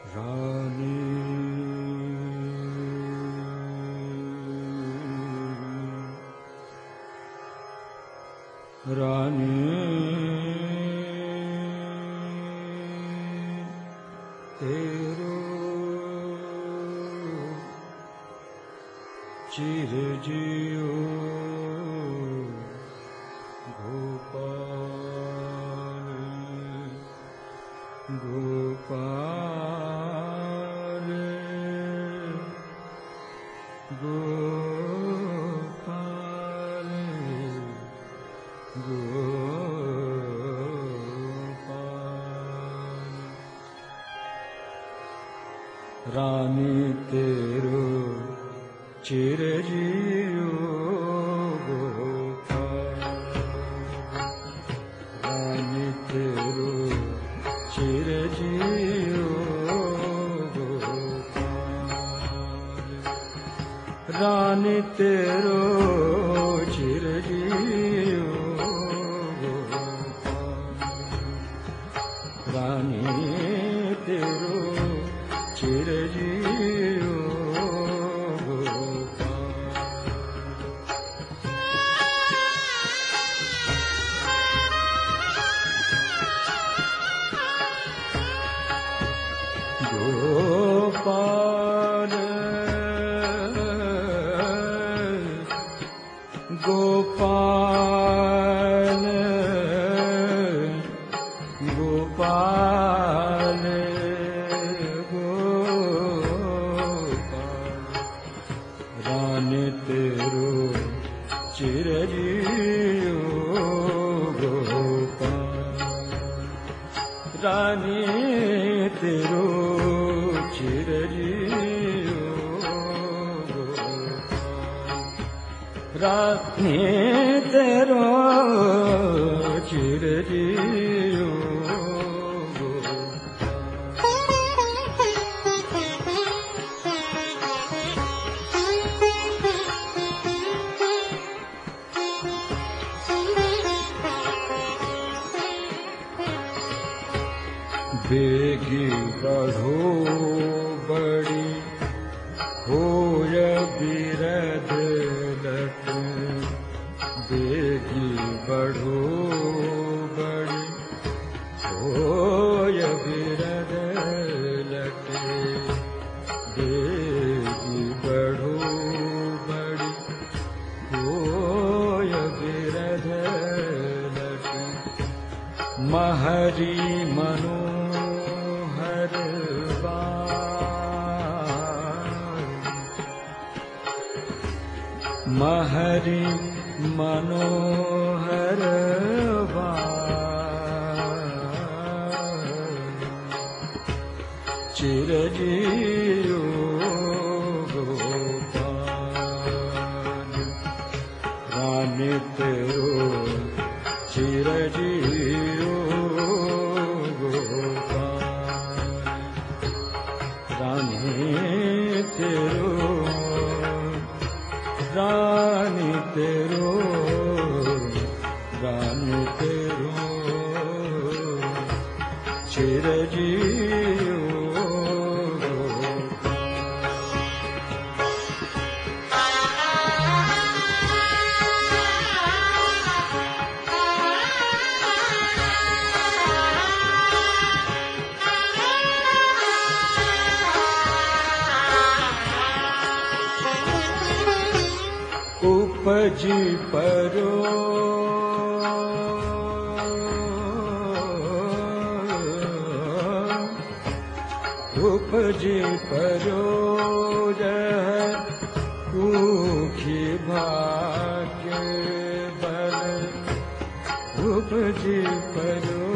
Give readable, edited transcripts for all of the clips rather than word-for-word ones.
रानी रानी तेरो चिर जियो गोपाल गोपाल गोपाल गोपाल रानी तेरो चिर जियो गोपाल रानी तेरो चिर जियो गोपाल रानी तेरो चिर जियो गोपाल रानी तेरो चिर जियो गोपाल गोपाल गोपाल गोपाल रानी तेरो चिर जियो गोपाल रानी तेरो चिर जियो रानी तेरो चिर जियो बेगी बढ़ो बड़ी होय बिरध लट बेगी बढ़ो बड़ी होय बिरध लट बेगी बढ़ो बड़ी होय बिरध लट महरी मनो महरी मनोहर चिर जियो गोपाल रानी तेरो चिर जियो गोपाल रानी तेरो रानी तेरो चिर जियो उपजी परो उपजी परो दुखी भाग्य बल उपजी परो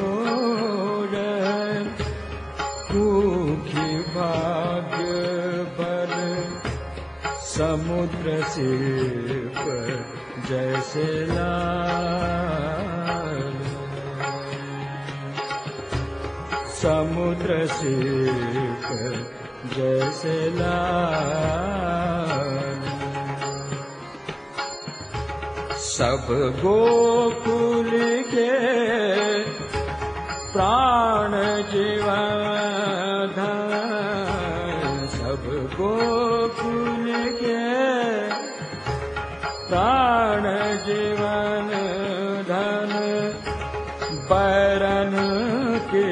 दुखी भाग्य बल समुद्र सिर्फ जैसे लाल समुद्र सिर्फ जैसे लाल सब गोकुल के प्राण जीवन बैरन के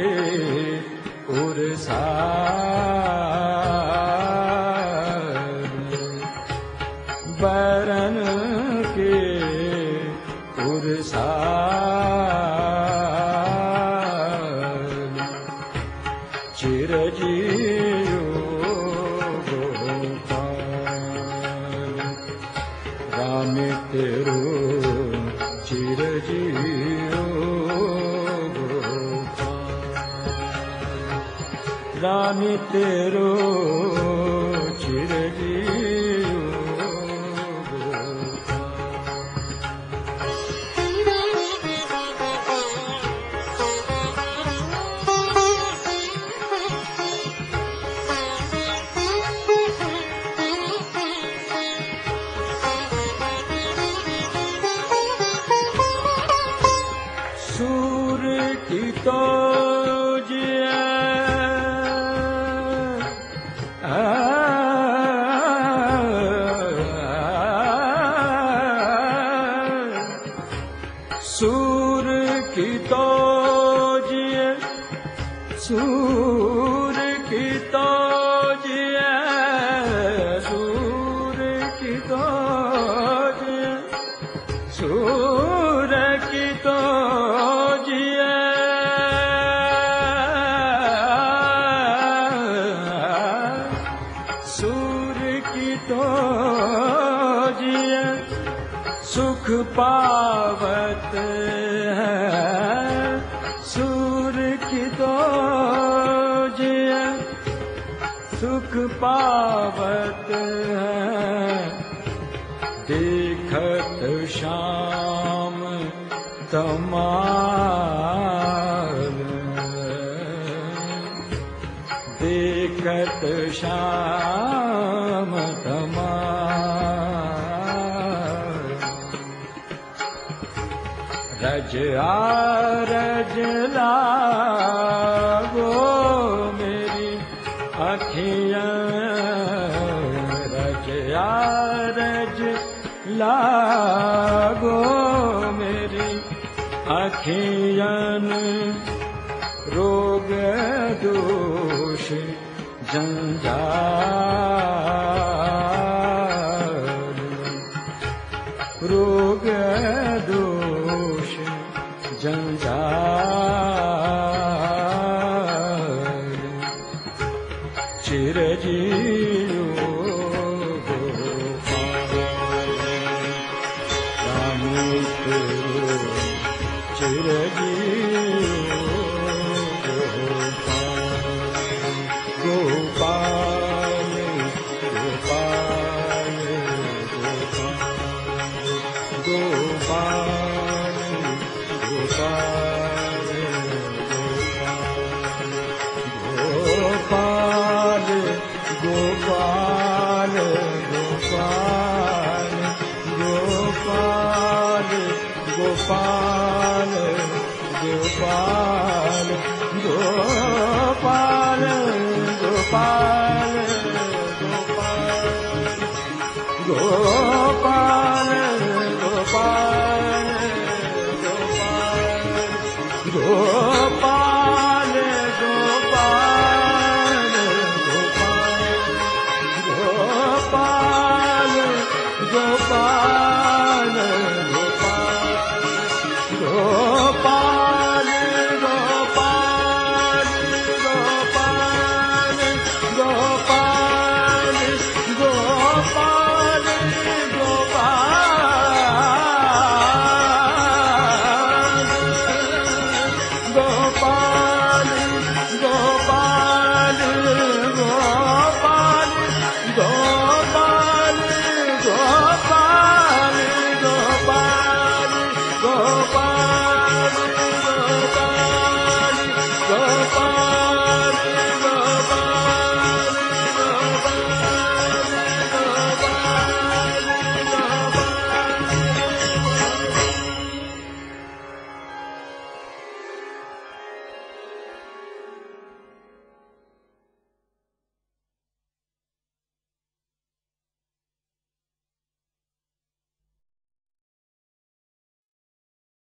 उरसार, बैरन के उरसार, चिरजीव गोपाल, राम तेरो चिरजीव गोपाल, राम तेरो चिरजीव सूर की तो जिया सूर की तो जिया, सूर की तो जिया, सूर की तो जिया, सूर की तो सुख पावत है, सूर की तो जिया सुख पावत है, देखत श्याम तमाल, देखत श्याम तमाल, रज आरज लागो मेरी अखियाँ, रज आरज लागो मेरी अखियाँ, रोग दोष जंजाल, रोग दोष जंजाल, चिरजीव गोपाल, राम तेरो चिरजीव गोपाल, गोपाल, गोपाल, गोपाल, गोपाल, गोपाल, गोपाल, गोपाल, गोपाल, गोपाल, गोपाल, गोपाल, गोपाल, गोपाल, गोपाल, गोपाल, गोपाल,